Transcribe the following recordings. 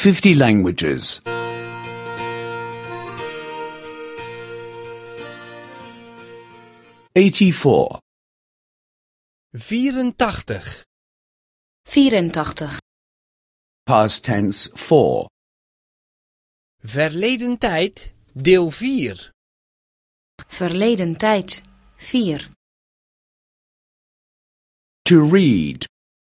50 languages. 84. 84. 84. Past tense 4. Verleden tijd, deel 4. Verleden tijd 4. To read.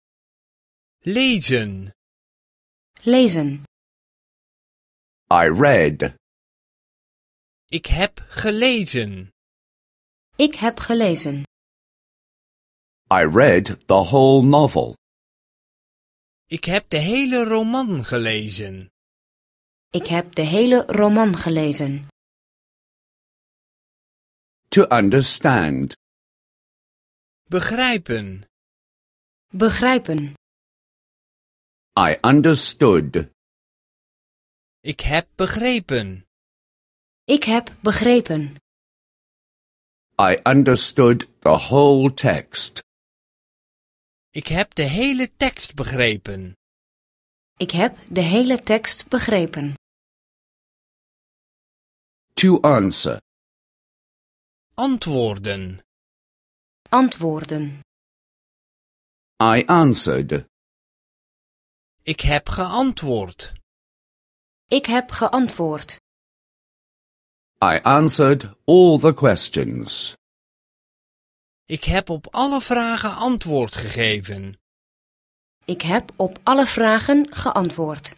Lezen. Lezen. I read. Ik heb gelezen. Ik heb gelezen. I read the whole novel. Ik heb de hele roman gelezen. Ik heb de hele roman gelezen. To understand. Begrijpen. Begrijpen. I understood. Ik heb begrepen. Ik heb begrepen. I understood the whole text. Ik heb de hele tekst begrepen. Ik heb de hele tekst begrepen. To answer. Antwoorden. Antwoorden. I answered. Ik heb geantwoord. Ik heb geantwoord. I answered all the questions. Ik heb op alle vragen antwoord gegeven. Ik heb op alle vragen geantwoord.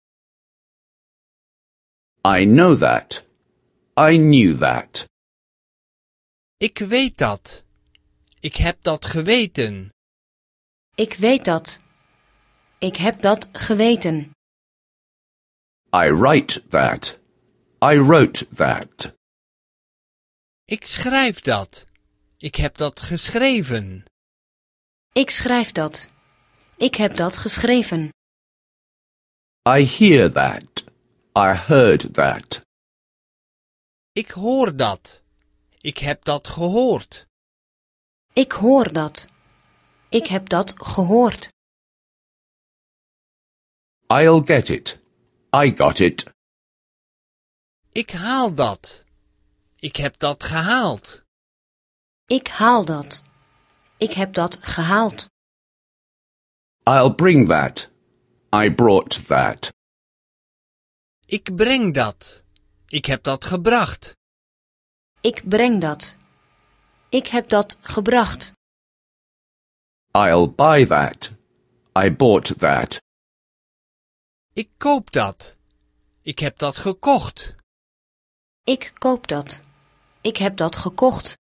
I know that. I knew that. Ik weet dat. Ik heb dat geweten. Ik weet dat. Ik heb dat geweten. I write that. I wrote that. Ik schrijf dat. Ik heb dat geschreven. Ik schrijf dat. Ik heb dat geschreven. I hear that. I heard that. Ik hoor dat. Ik heb dat gehoord. Ik hoor dat. Ik heb dat gehoord. I'll get it. I got it. Ik haal dat. Ik heb dat gehaald. Ik haal dat. Ik heb dat gehaald. I'll bring that. I brought that. Ik breng dat. Ik heb dat gebracht. Ik breng dat. Ik heb dat gebracht. I'll buy that. I bought that. Ik koop dat. Ik heb dat gekocht. Ik koop dat. Ik heb dat gekocht.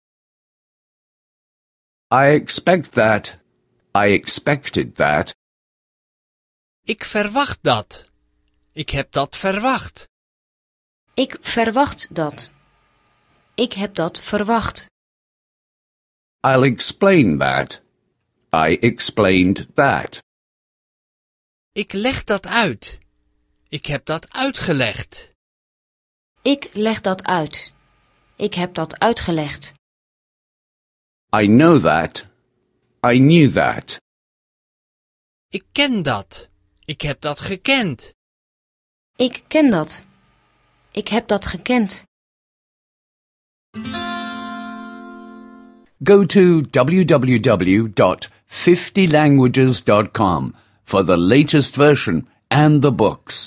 I expect that. I expected that. Ik verwacht dat. Ik heb dat verwacht. Ik verwacht dat. Ik heb dat verwacht. I'll explain that. I explained that. Ik leg dat uit. Ik heb dat uitgelegd. Ik leg dat uit. Ik heb dat uitgelegd. I know that. I knew that. Ik ken dat. Ik heb dat gekend. Ik ken dat. Ik heb dat gekend. Go to www.50languages.com for the latest version and the books.